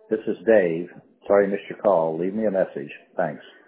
This is Dave. Sorry I missed your call. Leave me a message. Thanks.